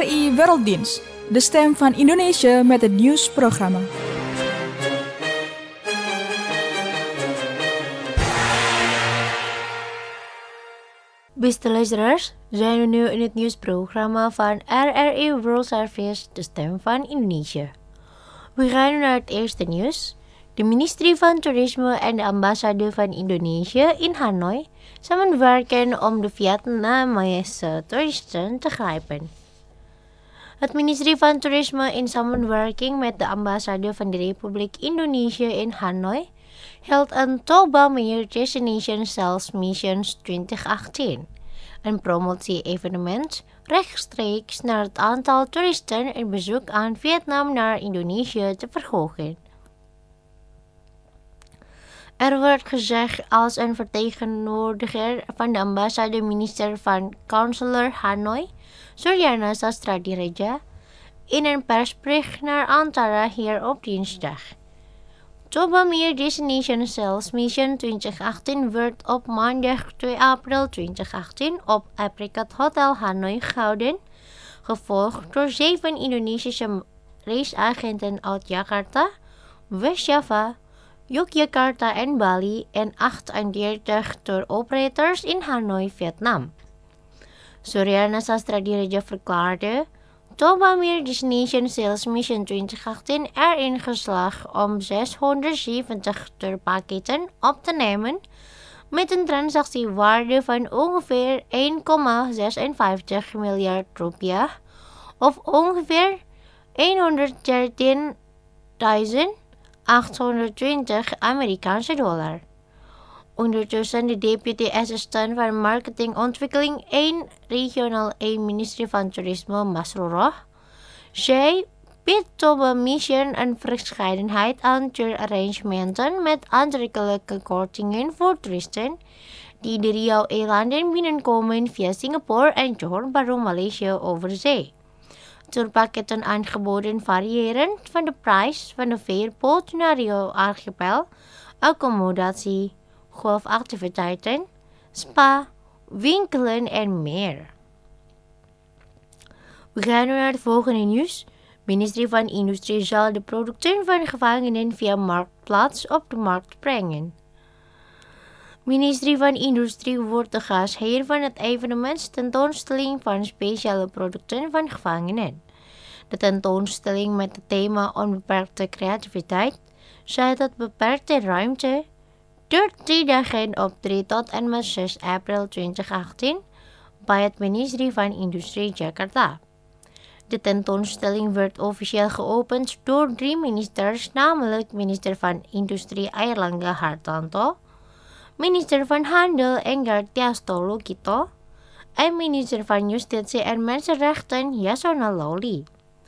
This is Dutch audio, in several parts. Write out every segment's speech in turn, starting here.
RRI Werelddienst, de stem van Indonesië met het nieuwsprogramma. Beste luisteraars, zijn we nu in het nieuwsprogramma van RRI World Service, de stem van Indonesië. We gaan nu naar het eerste nieuws. De ministerie van Toerisme en de ambassade van Indonesië in Hanoi samenwerken om de Vietnamese toeristen te grijpen. Het ministerie van Toerisme in samenwerking met de ambassade van de Republiek Indonesië in Hanoi hield een Toba Meer Destination Sales Missions 2018, een promotie-evenement rechtstreeks naar het aantal toeristen en bezoek aan Vietnam naar Indonesië te verhogen. Er werd gezegd als een vertegenwoordiger van de ambassade minister van Consular Hanoi, Suryana Sastradiraja, in een persbericht naar Antara hier op dinsdag. Toba Meer Destination Sales Mission 2018 werd op maandag 2 april 2018 op Apricot Hotel Hanoi gehouden, gevolgd door 7 Indonesische reisagenten uit Jakarta, West-Java, Yogyakarta en Bali en 38 tour operators in Hanoi, Vietnam. Suryana Sastradiraja verklaarde Toba Meer Destination Sales Mission 2018 erin geslaagd om 670 tourpakketten op te nemen met een transactiewaarde van ongeveer 1,56 miljard rupiah of ongeveer 113.820 Amerikaanse dollar. Ondertussen de Deputy Assistant van Marketing Ontwikkeling 1 Regionaal 1 Ministerie van Toerisme Masrurah zei biedt Toba Mission een verscheidenheid aan tourarrangementen met aantrekkelijke kortingen voor toeristen die de Riau-eilanden binnenkomen via Singapore en Johor Bahru Malaysia over zee. Tourpakketten aangeboden variëren van de prijs van de veerboot naar Riau-archipel, accommodatie, golfactiviteiten, spa, winkelen en meer. We gaan nu naar het volgende nieuws. Ministerie van Industrie zal de producten van gevangenen via Marktplaats op de markt brengen. Ministerie van Industrie wordt de gastheer van het evenement tentoonstelling van speciale producten van gevangenen. De tentoonstelling met het thema onbeperkte creativiteit zet het beperkte ruimte door 3 dagen op 3 tot en met 6 april 2018 bij het ministerie van Industrie Jakarta. De tentoonstelling werd officieel geopend door 3 ministers, namelijk minister van Industrie Airlangga Hartarto, minister van Handel Enggartiasto Lukito en minister van Justitie en Mensenrechten Yasona Lawli.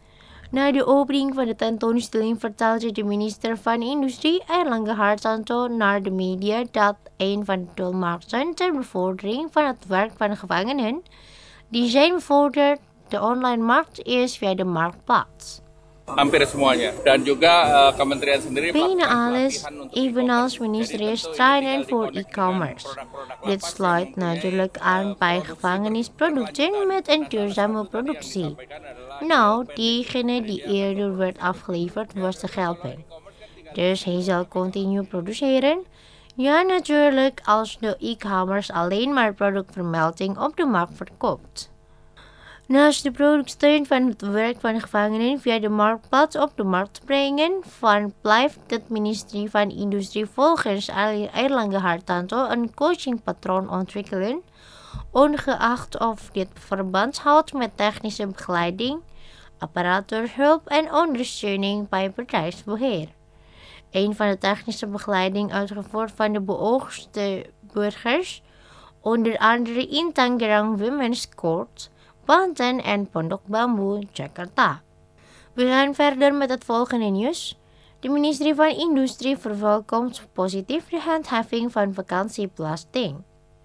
Na de opening van de tentoonstelling vertelde de minister van Industrie Airlangga Hartarto naar de media dat een van de doelmarkten ter bevordering van het werk van gevangenen die zijn bevorderd de online markt is via de Marktplaats. Hampir semuanya. Dan juga kementerian sendiri bijna alles, evenals ministeries trainen voor e-commerce. Dit sluit natuurlijk aan bij gevangenisproducten met een duurzame productie. Nou, diegene die eerder werd afgeleverd was te helpen. Dus hij zal continu produceren. Ja, natuurlijk als de e-commerce alleen maar productvermelding op de markt verkoopt. Naast de productsteun van het werk van gevangenen via de Marktplaats op de markt brengen, blijft het ministerie van Industrie volgens Airlangga Hartarto een coachingpatroon ontwikkelen, ongeacht of dit verband houdt met technische begeleiding, apparatuurhulp en ondersteuning bij bedrijfsbeheer. Een van de technische begeleiding uitgevoerd van de beoogste burgers, onder andere in Tangerang Women's Court, Banten en Pondok Bambu, Jakarta. We gaan verder met het volgende nieuws. De ministerie van Industrie verwelkomt positief de handhaving van vakantiebelasting.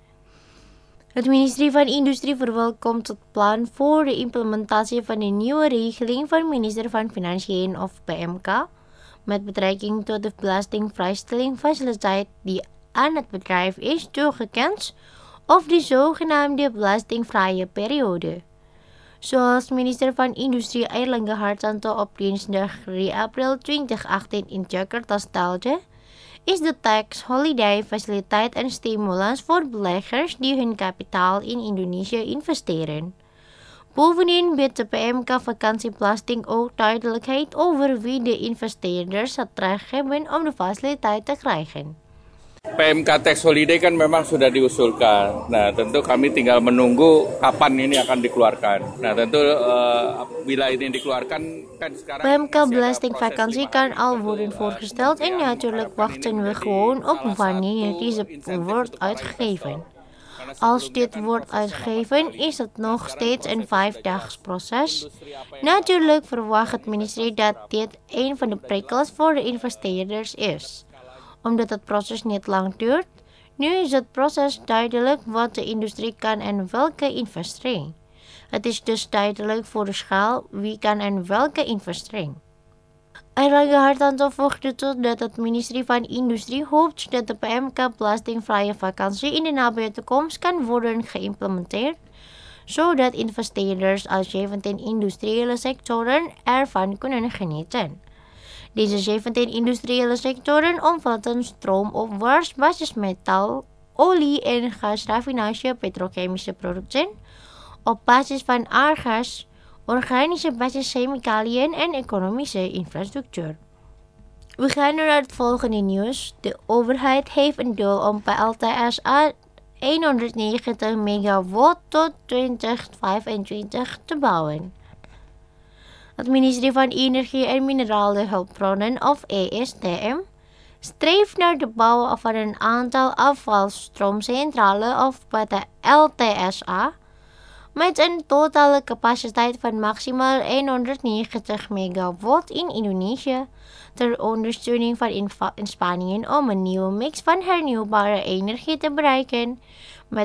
Het ministerie van Industrie verwelkomt het plan voor de implementatie van de nieuwe regeling van minister van Financiën of PMK met betrekking tot de belastingvrijstellingfaciliteit die aan het bedrijf is toegekend of de zogenaamde belastingvrije periode. Zoals minister van Industrie Airlangga Hartanto op dinsdag 3 april 2018 in Jakarta stelde, is de tax holiday faciliteit een stimulans voor beleggers die hun kapitaal in Indonesië investeren. Bovendien biedt de PMK-vakantiebelasting ook duidelijkheid over wie de investeerders het recht hebben om de faciliteit te krijgen. PMK Tax Holiday kan memang sudah diusulkan. Nah, tentu kami tinggal menunggu kapan ini akan dikeluarkan. Nah, tentu bila ini dikeluarkan kan sekarang PMK-belasting vakantie kan al worden voorgesteld en natuurlijk wachten we gewoon op wanneer deze wordt uitgegeven. Als dit wordt uitgegeven, is het nog steeds een 5-dags proces. Natuurlijk verwacht het ministerie dat dit een van de prikkels voor de investeerders is. Omdat het proces niet lang duurt, nu is het proces duidelijk wat de industrie kan en welke investering. Het is dus duidelijk voor de schaal wie kan en welke investering. Airlangga Hartanto voegde toe dat het ministerie van Industrie hoopt dat de PMK-belastingvrije vakantie in de nabije toekomst kan worden geïmplementeerd, zodat investeerders uit 17 industriële sectoren ervan kunnen genieten. Deze 17 industriële sectoren omvatten stroomopwarms, basismetaal, olie- en gasraffinage, petrochemische producten, op basis van aardgas, organische basischemicaliën en economische infrastructuur. We gaan naar het volgende nieuws. De overheid heeft een doel om PLTSA 190 megawatt tot 2025 te bouwen. Het ministerie van Energie en Minerale Hulpbronnen, of ESTM, streeft naar de bouw van een aantal afvalstroomcentrales, of LTSA, met een totale capaciteit van maximaal 190 megawatt in Indonesië, ter ondersteuning van inspanningen om een nieuwe mix van hernieuwbare energie te bereiken met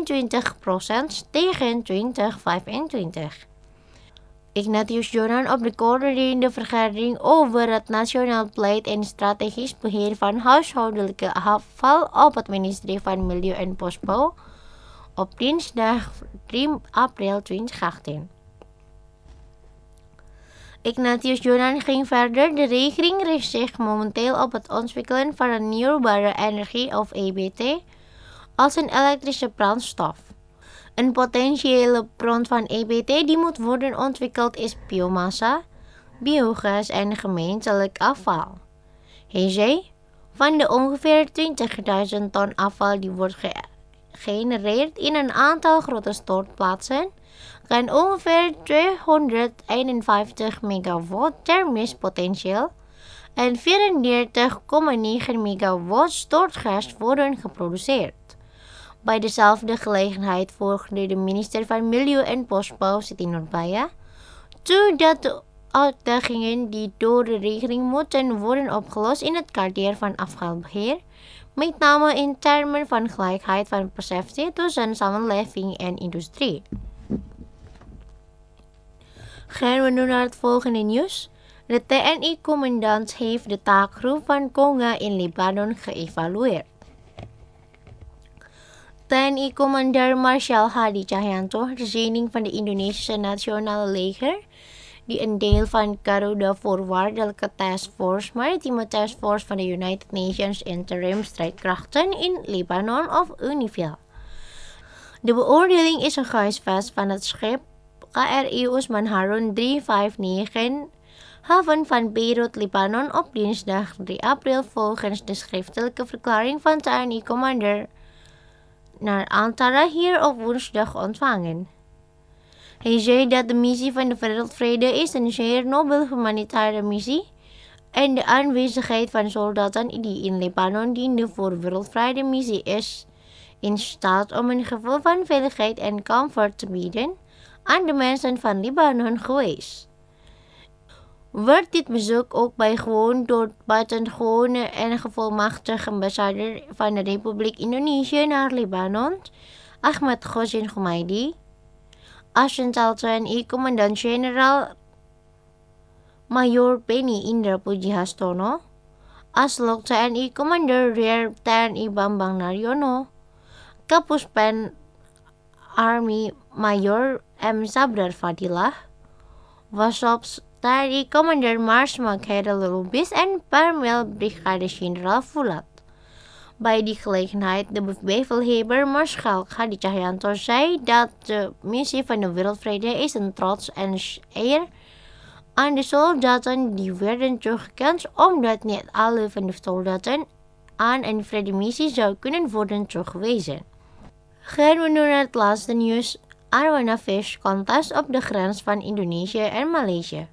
23% tegen 2025. Ignatius Jonan op de coördinerende vergadering over het Nationaal Beleid en Strategisch Beheer van Huishoudelijke Afval op het ministerie van Milieu en Bosbouw op dinsdag 3 april 2018. Ignatius Jonan ging verder. De regering richt zich momenteel op het ontwikkelen van hernieuwbare energie, of EBT, als een elektrische brandstof. Een potentiële bron van EBT die moet worden ontwikkeld is biomassa, biogas en gemeentelijk afval. Hij zei, van de ongeveer 20.000 ton afval die wordt gegenereerd in een aantal grote stortplaatsen, kan ongeveer 251 megawatt thermisch potentieel en 34,9 megawatt stortgas worden geproduceerd. Bij dezelfde gelegenheid voegde de minister van Milieu en Bosbouw, Siti Nurbaya, toe dat de uitdagingen die door de regering moeten worden opgelost in het kader van afvalbeheer, met name in termen van gelijkheid van perceptie tussen samenleving en industrie. Gaan we nu naar het volgende nieuws. De TNI-commandant heeft de taakgroep van Konga in Libanon geëvalueerd. TNI-commandant Marshal Hadi Cahyanto, de zending van de Indonesische Nationale Leger, die een deel van Garuda Voorwaardelijke Taskforce, Maritieme Taskforce van de United Nations Interim Strijdkrachten in Libanon, of UNIFIL. De beoordeling is een gehuisvest van het schip KRI Usman Harun 359, haven van Beirut, Libanon, op dinsdag 3 april volgens de schriftelijke verklaring van TNI-commander naar Antara hier op woensdag ontvangen. Hij zei dat de missie van de wereldvrede is een zeer nobele humanitaire missie en de aanwezigheid van soldaten die in Libanon dienen voor wereldvrede missie is in staat om een gevoel van veiligheid en comfort te bieden aan de mensen van Libanon geweest. Werd dit bezoek ook bijgewoond door buitengewone en gevolmachtigde ambassadeur van de Republiek Indonesië naar Libanon, Ahmad Khosin Khumaidi, Assental TNI-commandant-generaal Mayor Beni Indra Pujihastono, Aslok TNI-commander Rear TNI Bambang Naryono, Kapuspen Army Mayor M. Sabrar Fadilah, Wasop's Tari Commander Marsma Khairul Lubis, en Parmel Brigade Generaal Fulat. Bij die gelegenheid de bevelhebber Maarschalk Hadi Cahyanto zei dat de missie van de wereldvrede is een trots en eer aan de soldaten die werden toegekend, omdat niet alle van de soldaten aan een vredemissie zou kunnen worden toegewezen. Gaan we nu naar het laatste nieuws. Arowana Fish Contest op de grens van Indonesië en Maleisië.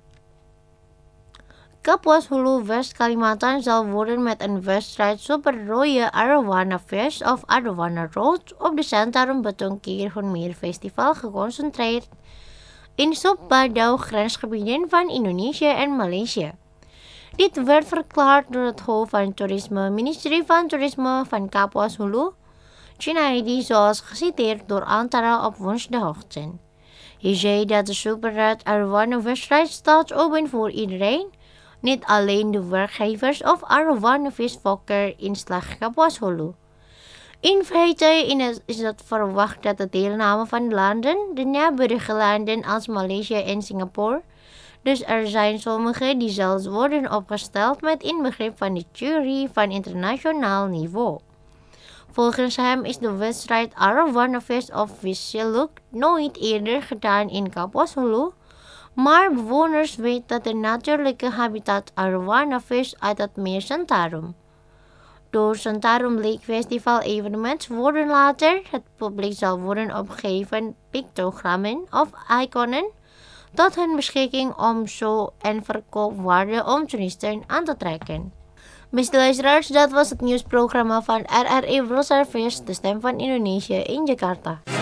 Kapuas Hulu West Kalimantan zal worden met een wedstrijd Super Rooie Arowana Fish of Arowana Road op de Centarum Beton Keerhonmeer Festival geconcentreerd in sub-Badau grensgebieden van Indonesië en Maleisië. Dit werd verklaard door het hoofd van Toerisme, ministerie van Toerisme van Kapuas Hulu, Junaidi, zoals geciteerd door Antara op woensdagochtend. Hij zei dat de Super Red Arowana wedstrijd staat open voor iedereen, niet alleen de werkgevers of Arowana visfokker in slag Kapuas Hulu. In feite is het verwacht dat de deelname van landen, de naburige landen als Maleisië en Singapore, dus er zijn sommige die zelfs worden opgesteld met inbegrip van de jury van internationaal niveau. Volgens hem is de wedstrijd Arowana Fish of Visseluk nooit eerder gedaan in Kapuas Hulu, maar bewoners weten dat de natuurlijke habitat Arowana Fish uit het meer Centarum. Door Centarum Lake Festival evenements worden later het publiek zal worden opgegeven pictogrammen of iconen tot hun beschikking om zo en verkoopwaarde om toeristen aan te trekken. Beste luisteraars, dat was het nieuwsprogramma van RRI World Service, de stem van Indonesië in Jakarta.